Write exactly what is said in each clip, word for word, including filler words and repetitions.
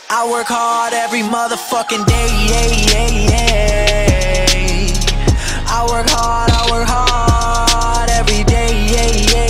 I work hard every motherfucking day, yeah, yeah, yeah. I work hard, I work hard every day, yeah, yeah,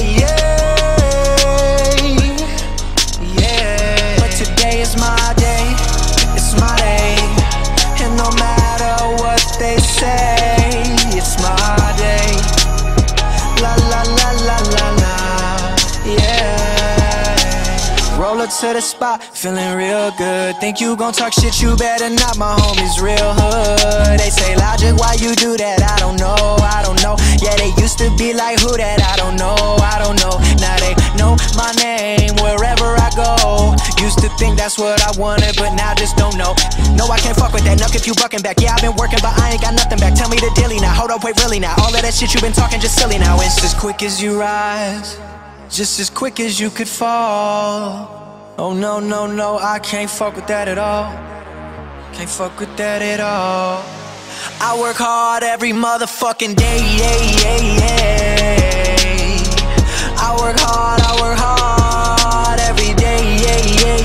yeah. Yeah. But today is my day, it's my day. And no matter what they say, it's my day. La la la la la la, yeah. Roll up to the spot, feeling real good. Think you gon' talk shit, you better not, my homies real hood. They say, Logic, why you do that? I don't know, I don't know. Yeah, they used to be like, who that? I don't know, I don't know. Now they know my name wherever I go. Used to think that's what I wanted, but now just don't know. No, I can't fuck with that, nuck if you bucking back. Yeah, I've been working, but I ain't got nothing back. Tell me the dilly now, hold up, wait, really now. All of that shit you been talking just silly now. It's as quick as you rise, just as quick as you could fall. Oh no, no, no, I can't fuck with that at all. Can't fuck with that at all. I work hard every motherfucking day, yeah, yeah, yeah. I work hard, I work hard every day, yeah, yeah,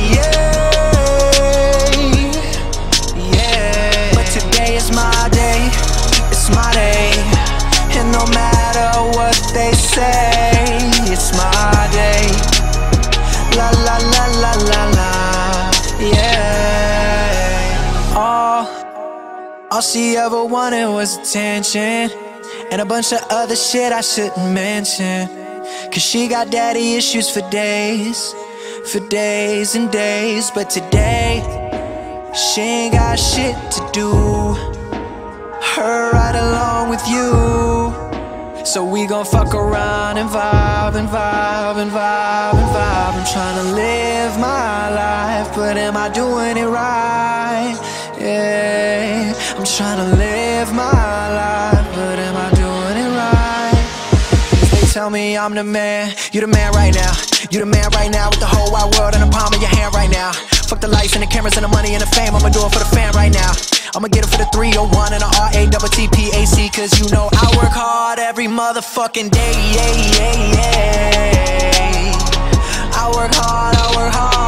yeah. Yeah. But today is my day, it's my day. And no matter what they say, it's my day. La la la la la la, yeah. All, all she ever wanted was attention, and a bunch of other shit I shouldn't mention. Cause she got daddy issues for days, for days and days. But today, she ain't got shit to do. Her right along with you. So we gon' fuck around and vibe and vibe and vibe and vibe. I'm tryna live my life, but am I doing it right? Yeah, I'm tryna live my life, but am I doing it right? They tell me I'm the man, you the man right now. You the man right now with the whole wide world in the palm of your hand right now. Fuck the lights and the cameras and the money and the fame, I'ma do it for the fam right now. I'ma get it for the three oh one and the R A T T P A C. Cause you know I work hard every motherfucking day, yeah, yeah, yeah. I work hard, I work hard